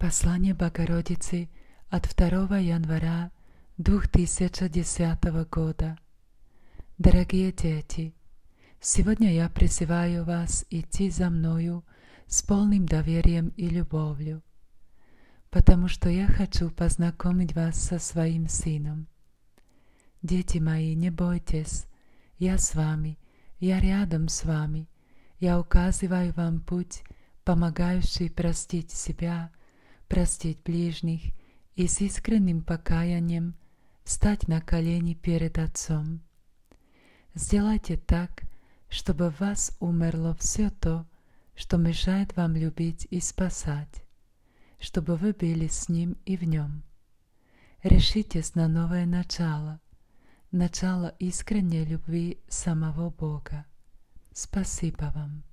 Послание Богородицы от 2 января 2010 года. Дорогие дети, сегодня я призываю вас идти за мною с полным доверием и любовью, потому что я хочу познакомить вас со своим сыном. Дети мои, не бойтесь, я с вами, я рядом с вами, я указываю вам путь, помогающий простить себя, простить ближних и с искренним покаянием встать на колени перед Отцом. Сделайте так, чтобы в вас умерло все то, что мешает вам любить и спасать, чтобы вы были с Ним и в Нем. Решитесь на новое начало искренней любви самого Бога. Спасибо вам.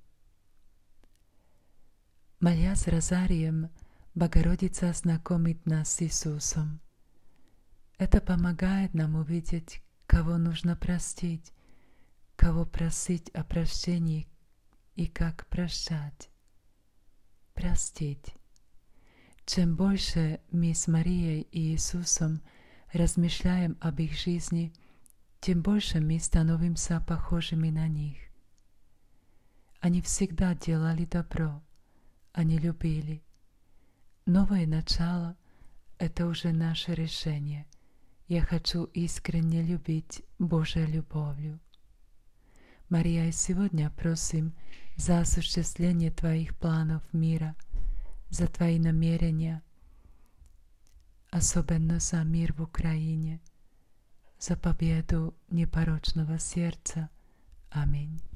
Молясь розарием, Богородица знакомит нас с Иисусом. Это помогает нам увидеть, кого нужно простить, кого просить о прощении и как прощать. Простить. Чем больше мы с Марией и Иисусом размышляем об их жизни, тем больше мы становимся похожими на них. Они всегда делали добро, они любили. Новое начало – это уже наше решение. Я хочу искренне любить Божьей любовью. Мария, сегодня просим за осуществление Твоих планов мира, за Твои намерения, особенно за мир в Украине, за победу непорочного сердца. Аминь.